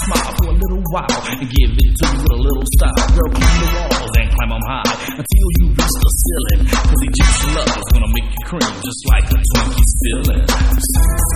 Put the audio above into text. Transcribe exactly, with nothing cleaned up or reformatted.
smile for a little while and give it to you with a little style. Girl, climb the walls and climb them high until you reach the ceiling. Cause Egyptian love is gonna make you cream just like a Twinkie stealing.